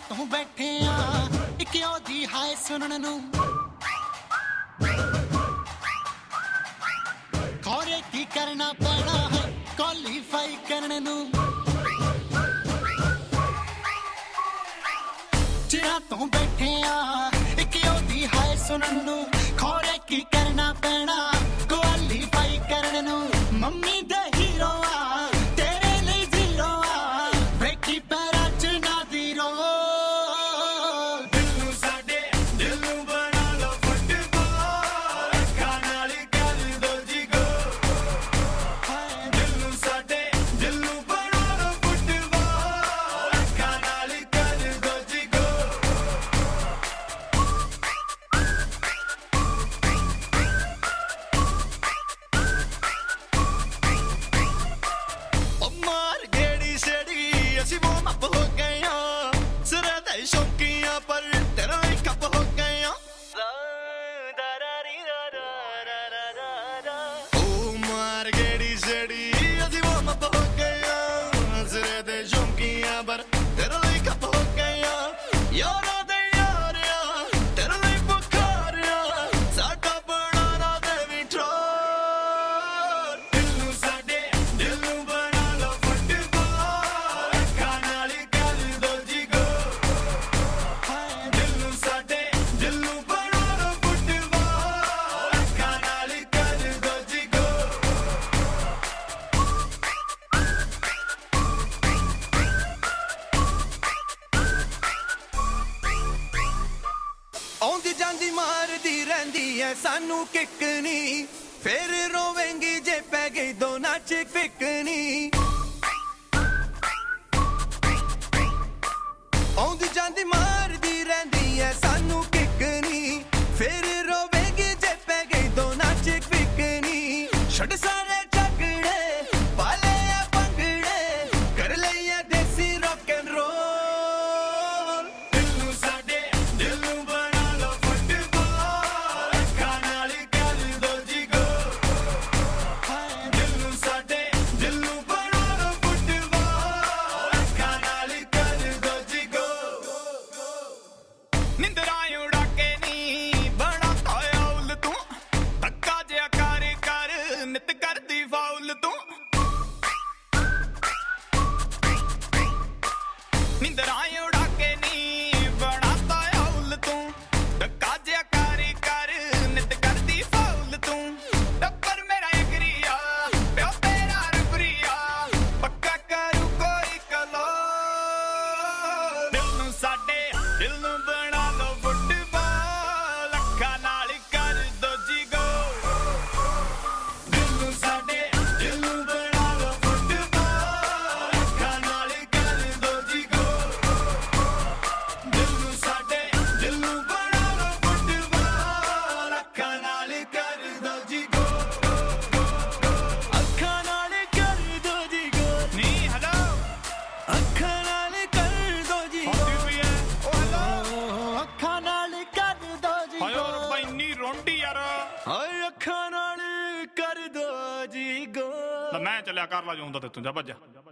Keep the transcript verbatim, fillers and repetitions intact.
ਤੋਂ ਬੈਠੇ ਆ ਇੱਕ ਉਹਦੀ ਹਾਏ ਸੁਣਨ ਨੂੰ ਖੋਰੇ ਕੀ ਕਰਨਾ ਪੈਣਾ ਹੈ ਕੁਆਲੀਫਾਈ ਕਰਨ ਨੂੰ ਚਿਰਾਂ ਤੋਂ ਬੈਠੇ ਆ ਇੱਕ ਉਹਦੀ ਹਾਏ ਸੁਣਨ ਨੂੰ ਖੋਰੇ ਕੀ ਕਰਨਾ ਪੈਣਾ ਕੁਆਲੀਫਾਈ ਕਰਨ ਨੂੰ ਮੰਮੀ ਦੇ ਹੀਰੋ ਆ ਤੇਰੇ ਲਈ ਜ਼ੀਰੋ ਆ ਬੇਟੀ ਪੈਰਾਂ ਚ ਨਾ ਜ਼ੀਰੋ ਦਿਲ ਨੂੰ ਸਾਡੇ ਦਿਲ ਨੂੰ ਬਣਾ ਲਓ ਫੁੱਟਬਾਲ ਅੱਖਾਂ ਨਾਲ ਕਰ ਦੋ ਜਿਗੋ ਦਿਲ ਨੂੰ ਸਾਡੇ ਦਿਲ ਨੂੰ ਬਣਾ ਲਓ ਫੁੱਟਬਾਲ ਅੱਖਾਂ ਨਾਲ ਕਰ ਦੋ ਜਿਗੋ ਮਾਰ ਗੇੜੀ ਸੇੜੀ ਅਸੀਂ ਵਾਰਮ ਅਪ ਹੋ ਗਏ ਆ ਸਿਰੇ ਦੇ ਸ਼ੌਕੀਆਂ ਪਰ ਤੇਰਾ ਹੀ ਕੱਪ ਹੋ ਗਏ ਆ ਓ ਮਾਰ ਗੇੜੀ ਸੇੜੀ ਅਸੀਂ ਵਾਰਮ ਅਪ ਹੋ ਗਏ ਆ ਸਿਰੇ ਦੇ ਸ਼ੌਕੀਆਂ ਪਰ ਤੇਰਾ ਹੀ ਕੱਪ ਹੋ ਗਏ ਆ ਯਾਰਾਂ ਦੇ ਯਾਰਿਆ ਤੇਰਾ ਲਈ ਬੁਖਾਰ ਆ ਸਾਡਾ ਬਣਾਣਾ ਦੇ ਵੀ ਠੋਰ ਦਿਲ ਨੂੰ ਸਾਡੇ ਦਿਲ ਨੂੰ ਬਣਾ ਲਓ ਫੁੱਟਬਾਲ ਅੱਖਾਂ ਨਾਲ ਕਰ ਦੋ ਜਿਗੋ ਦਿਲ ਨੂੰ ਸਾਡੇ ਦਿਲ ਨੂੰ ਬਣਾ ਲਓ ਫੁੱਟਬਾਲ ਅੱਖਾਂ ਨਾਲ ਕਰ ਦੋ ਜਿਗੋ ਆਉਂਦੀ ਜਾਂਦੀ ਮਾਰਦੀ ਰਹਿੰਦੀ ਐ ਸਾਨੂੰ ਕਿੱਕ ਨੀ ਫੇਰ ਰੋਵੇਂਗੀ ਜੇ ਪੈ ਗਈ ਦੋਨਾਂ ਚ ਫਿੱਕ ਨੀ ਆਉਂਦੀ ਜਾਂਦੀ ਮਾਰਦੀ ਰਹਿੰਦੀ ਐ ਸਾਨੂੰ ਕਿੱਕ ਨੀ ਫੇਰ ਰੋਵੇਂਗੀ ਜੇ ਪੈ ਗਈ ਦੋਨਾਂ ਚ ਫਿੱਕ ਨੀ ਛੱਡ ਸਾਰੇ ਝਗੜੇ ਪਾਲੇ ਆ ਭੰਗੜੇ ਕਰ ਲਈਏ ਦੇਸੀ ਰੌਕ ਐਂਡ ਰੋਲ ਦਿਲ ਨੂੰ ਸਾਡੇ ਦਿਲ ਨੂੰ ਬਣਾ ਲਓ ਫੁੱਟਬਾਲ ਅੱਖਾਂ ਨਾਲ ਕਰ ਦੋ ਜਿਗੋ ਦਿਲ ਨੂੰ ਸਾਡੇ ਦਿਲ ਨੂੰ ਬਣਾ ਲਓ ਫੁੱਟਬਾਲ ਅੱਖਾਂ ਨਾਲ ਕਰ ਦੋ ਜਿਗੋ ਨਿੰਦਰਾਂ ਉਡਾ ਕੇ ਨੀ ਬਣਾ ਤਾਇਆ ਉਲ ਤੂੰ ਧੱਕਾ ਜਿਹਾ ਕਰ ਕਰ ਨਿਤ ਕਰਦੀ ਫਾਉਲ ਤੂੰ ਨਿੰਦਰਾਂ ਉਡਾ ਕੇ ਨੀ ਬਣਾ ਤਾਇਆ ਉਲ ਤੂੰ ਧੱਕਾ ਜਿਹਾ ਕਰ ਕਰ ਨਿਤ ਕਰਦੀ ਫਾਉਲ ਤੂੰ ਟੱਪਰ ਮੇਰਾ ਐਗਰੀਆ ਪਿਓ ਤੇਰਾ ਰਬਰੀਆ ਪੱਕਾ ਕਰੂ ਕੋਈ ਕਲੋ ਦਿਲ ਨੂੰ ਸਾਡੇ ਦਿਲ ਨੂੰ ਬਣਾ ਲਓ ਫੁੱਟਬਾਲ ਅੱਖਾਂ ਨਾਲ ਕਰ ਦੋ ਜਿਗੋ ਦਿਲ ਨੂੰ ਸਾਡੇ ਦਿਲ ਨੂੰ ਬਣਾ ਲਓ ਫੁੱਟਬਾਲ ਅੱਖਾਂ ਨਾਲ ਕਰ ਦੋ ਜਿਗੋ ਦਿਲ ਨੂੰ ਸਾਡੇ ਦਿਲ ਨੂੰ ਬਣਾ ਲਓ ਫੁੱਟਬਾਲ ਅੱਖਾਂ ਨਾਲ ਕਰ ਦੋ ਜਿਗੋ ਅੱਖਾਂ ਨਾਲ ਕਰ ਦੋ ਜਿਗੋ ਨੀ ਹੈਲੋ ਅੱਖਾਂ ਨਾਲ ਕਰ ਦੋ ਜਿਗੋ ਓ ਹੈਲੋ ਅੱਖਾਂ ਨਾਲ ਕਰ ਦੋ ਜਿਗੋ ਹਾਏ ਓ ਰੱਬਾ ਇੰਨੀ ਰੋਂਡੀ ਯਾਰ ਹਾਏ ਅੱਖਾਂ ਨਾਲ ਕਰ ਦੋ ਜਿਗੋ ਮੈਂ ਚੱਲਿਆ ਕਰ ਲਾ ਜੋ ਹੁੰਦਾ ਤੇ ਤੂੰ ਜਾ ਭੱਜ